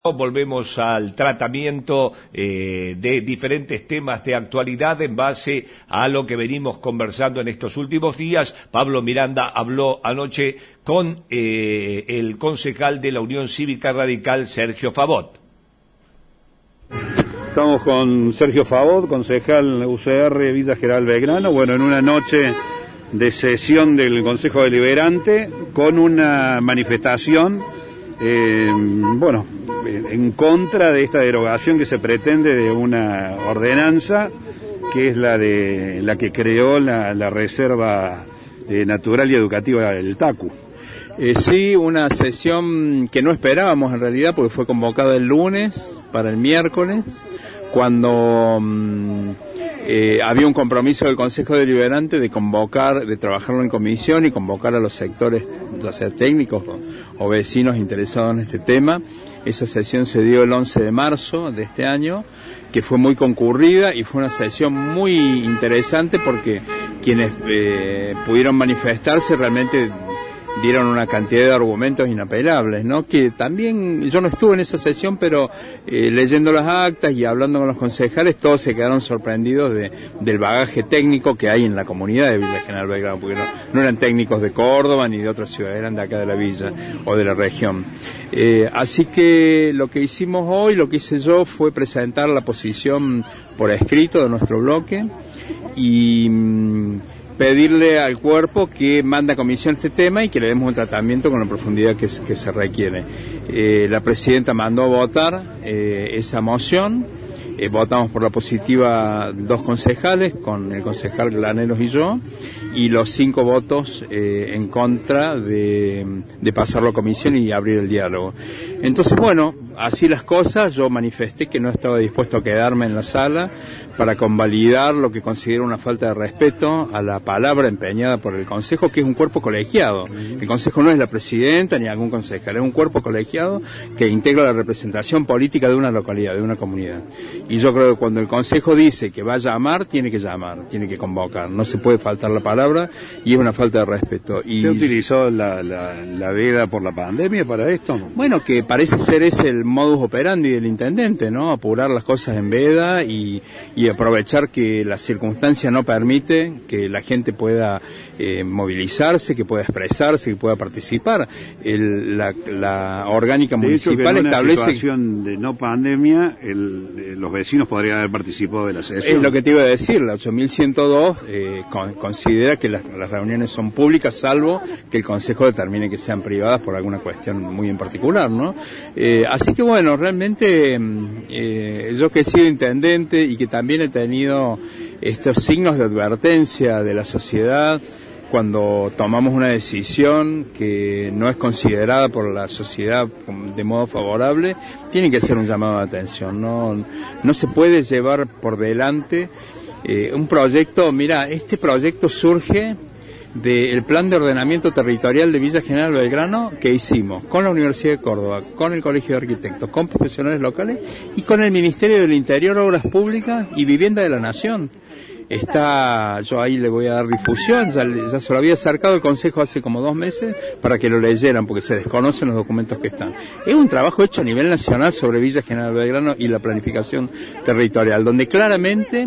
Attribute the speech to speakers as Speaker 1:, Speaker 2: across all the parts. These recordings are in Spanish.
Speaker 1: Volvemos al tratamiento de diferentes temas de actualidad en base a lo que venimos conversando en estos últimos días. Pablo Miranda habló anoche con el concejal de la Unión Cívica Radical, Sergio Favot.
Speaker 2: Estamos con Sergio Favot, concejal UCR Villa General Belgrano, bueno, en una noche de sesión del Consejo Deliberante con una manifestación, en contra de esta derogación que se pretende de una ordenanza que es la que creó la Reserva Natural y Educativa del Tacu.
Speaker 3: Sí, una sesión que no esperábamos en realidad porque fue convocada el lunes para el miércoles, cuando había un compromiso del Consejo Deliberante de trabajarlo en comisión y convocar a los sectores, ya sea técnicos o vecinos interesados en este tema. Esa sesión se dio el 11 de marzo de este año, que fue muy concurrida y fue una sesión muy interesante porque quienes pudieron manifestarse realmente dieron una cantidad de argumentos inapelables, ¿no? Que también, yo no estuve en esa sesión, pero leyendo las actas y hablando con los concejales, todos se quedaron sorprendidos del bagaje técnico que hay en la comunidad de Villa General Belgrano, porque no eran técnicos de Córdoba ni de otras ciudades, eran de acá de la villa o de la región. Así que lo que hicimos hoy, lo que hice yo, fue presentar la posición por escrito de nuestro bloque y pedirle al cuerpo que manda a comisión este tema y que le demos un tratamiento con la profundidad que se requiere. La presidenta mandó a votar esa moción. Votamos por la positiva 2 concejales, con el concejal Glaneros y yo, y los 5 votos en contra de pasarlo a comisión y abrir el diálogo. Entonces, bueno, así las cosas, yo manifesté que no estaba dispuesto a quedarme en la sala para convalidar lo que considero una falta de respeto a la palabra empeñada por el Consejo, que es un cuerpo colegiado. El Consejo no es la presidenta ni algún concejal, es un cuerpo colegiado que integra la representación política de una localidad, de una comunidad. Y yo creo que cuando el Consejo dice que va a llamar, tiene que convocar, no se puede faltar la palabra y es una falta de respeto.
Speaker 2: ¿Usted utilizó la veda por la pandemia para esto?
Speaker 3: Bueno, que parece ser ese el modus operandi del intendente, ¿no? Apurar las cosas en veda y aprovechar que la circunstancia no permite que la gente pueda movilizarse, que pueda expresarse, que pueda participar. La orgánica municipal establece...
Speaker 2: En una situación de no pandemia, los vecinos podrían haber participado de la sesión.
Speaker 3: Es lo que te iba a decir, la 8102 considera que las reuniones son públicas, salvo que el Consejo determine que sean privadas por alguna cuestión muy en particular, ¿no? Así que bueno, realmente yo que he sido intendente y que también he tenido estos signos de advertencia de la sociedad cuando tomamos una decisión que no es considerada por la sociedad de modo favorable, tiene que ser un llamado de atención. No se puede llevar por delante un proyecto. Mira, este proyecto surge del plan de ordenamiento territorial de Villa General Belgrano que hicimos con la Universidad de Córdoba, con el Colegio de Arquitectos, con profesionales locales y con el Ministerio del Interior, Obras Públicas y Vivienda de la Nación. Yo ahí le voy a dar difusión, ya se lo había acercado el Consejo hace como 2 meses para que lo leyeran, porque se desconocen los documentos que están. Es un trabajo hecho a nivel nacional sobre Villa General Belgrano y la planificación territorial, donde claramente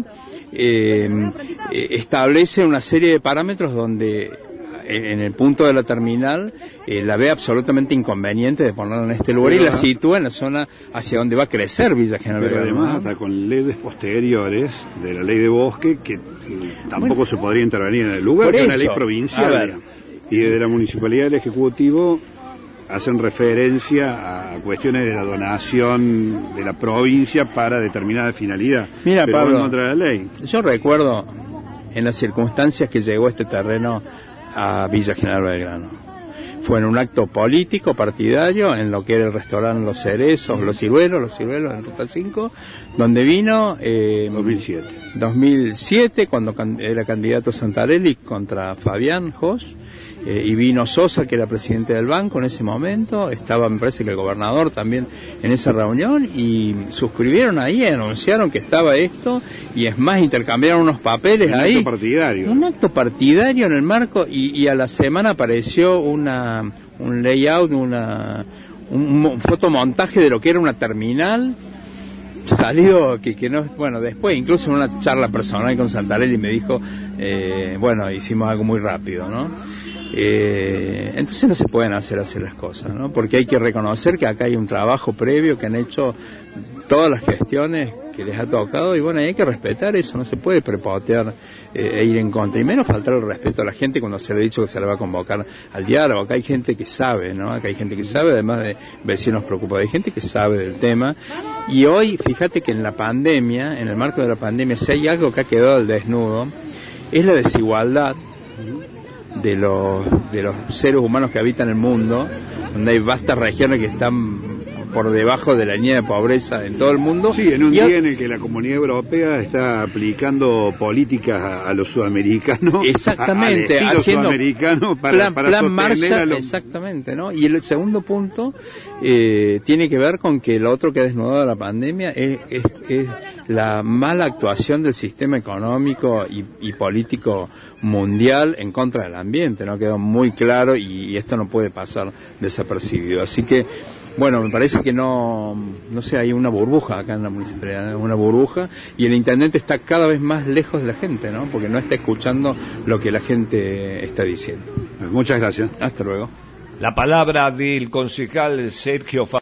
Speaker 3: establece una serie de parámetros donde en el punto de la terminal la ve absolutamente inconveniente de ponerla en este lugar y la sitúa en la zona hacia donde va a crecer Villa General Belgrano.
Speaker 2: Pero además está con leyes posteriores de la ley de bosque que tampoco se podría intervenir en el lugar, que es una ley provincial. Y de la municipalidad del Ejecutivo hacen referencia a cuestiones de la donación de la provincia para determinada finalidad.
Speaker 3: Mira,
Speaker 2: pero
Speaker 3: Pablo,
Speaker 2: en contra de la ley.
Speaker 3: Yo recuerdo en las circunstancias que llegó este terreno a Villa General Belgrano. Fue en un acto político, partidario, en lo que era el restaurante Los Cerezos, Los Ciruelos en Ruta 5, donde vino 2007, cuando era candidato Santarelli contra Fabián Jos, y vino Sosa, que era presidente del banco en ese momento, estaba, me parece que el gobernador también en esa reunión, y suscribieron ahí, anunciaron que estaba esto, y es más, intercambiaron unos papeles ahí.
Speaker 2: Un acto partidario.
Speaker 3: Un acto partidario en el marco, y a la semana apareció un layout, un fotomontaje de lo que era una terminal, salió que no, bueno, después incluso en una charla personal con Santarelli me dijo, bueno, hicimos algo muy rápido, ¿no? Entonces no se pueden hacer las cosas, ¿no? Porque hay que reconocer que acá hay un trabajo previo, que han hecho todas las gestiones que les ha tocado, y bueno, hay que respetar eso, no se puede prepotear e ir en contra, y menos faltar el respeto a la gente cuando se le ha dicho que se le va a convocar al diálogo. Acá hay gente que sabe, ¿no? Acá hay gente que sabe, además de vecinos preocupados, hay gente que sabe del tema, y hoy, fíjate que en la pandemia, en el marco de la pandemia, si hay algo que ha quedado al desnudo, es la desigualdad de los seres humanos que habitan el mundo, donde hay vastas regiones que están por debajo de la línea de pobreza en todo el mundo.
Speaker 2: Sí, en un día en el que la Comunidad Europea está aplicando políticas a los sudamericanos,
Speaker 3: exactamente,
Speaker 2: al
Speaker 3: haciendo
Speaker 2: sudamericano para
Speaker 3: plan Marshall,
Speaker 2: los...
Speaker 3: exactamente, ¿no? Y el segundo punto tiene que ver con que lo otro que ha desnudado la pandemia es la mala actuación del sistema económico y político mundial en contra del ambiente, ¿no? Quedó muy claro, y esto no puede pasar desapercibido. Así que, bueno, me parece que no sé, hay una burbuja acá en la municipalidad, una burbuja, y el intendente está cada vez más lejos de la gente, ¿no? Porque no está escuchando lo que la gente está diciendo.
Speaker 2: Muchas gracias.
Speaker 3: Hasta luego.
Speaker 1: La palabra del concejal Sergio